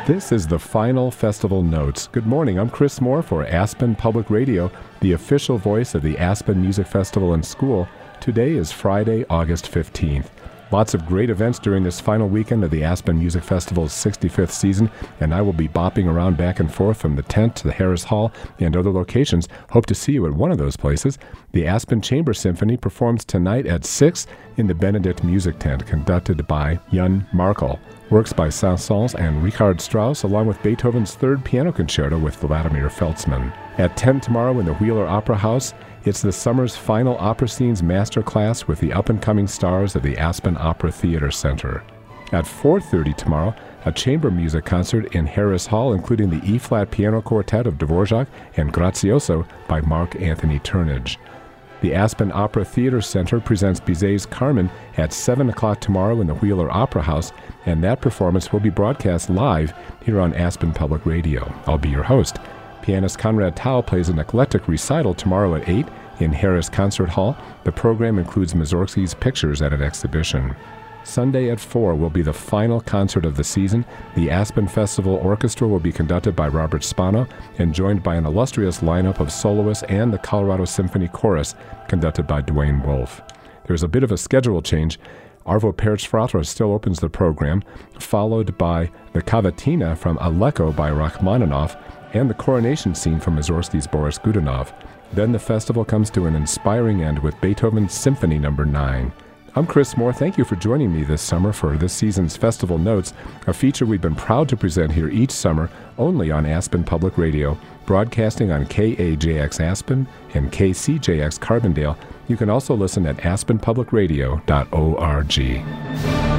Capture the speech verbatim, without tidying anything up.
This is the final Festival Notes. Good morning, I'm Chris Moore for Aspen Public Radio, the official voice of the Aspen Music Festival and School. Today is Friday, August fifteenth. Lots of great events during this final weekend of the Aspen Music Festival's sixty-fifth season, and I will be bopping around back and forth from the tent to the Harris Hall and other locations. Hope to see you at one of those places. The Aspen Chamber Symphony performs tonight at six in the Benedict Music Tent, conducted by Jan Markel. Works by Saint-Saëns and Richard Strauss, along with Beethoven's Third Piano Concerto with Vladimir Feltzman. At ten tomorrow in the Wheeler Opera House, it's the summer's final opera scenes masterclass with the up-and-coming stars of the Aspen Opera Theater Center. At four thirty tomorrow, a chamber music concert in Harris Hall, including the E-flat piano quartet of Dvorak and Grazioso by Mark Anthony Turnage. The Aspen Opera Theater Center presents Bizet's Carmen at seven o'clock tomorrow in the Wheeler Opera House, and that performance will be broadcast live here on Aspen Public Radio. I'll be your host. Pianist Conrad Tao plays an eclectic recital tomorrow at eight in Harris Concert Hall. The program includes Mussorgsky's pictures at an exhibition. Sunday at four will be the final concert of the season. The Aspen Festival Orchestra will be conducted by Robert Spano and joined by an illustrious lineup of soloists and the Colorado Symphony Chorus, conducted by Dwayne Wolf. There's a bit of a schedule change. Arvo Pärt still opens the program, followed by the Cavatina from Aleko by Rachmaninoff and the coronation scene from Mussorgsky's Boris Godunov. Then the festival comes to an inspiring end with Beethoven's Symphony Number nine. I'm Chris Moore. Thank you for joining me this summer for this season's Festival Notes, a feature we've been proud to present here each summer only on Aspen Public Radio, broadcasting on K A J X Aspen and K C J X Carbondale. You can also listen at aspen public radio dot org.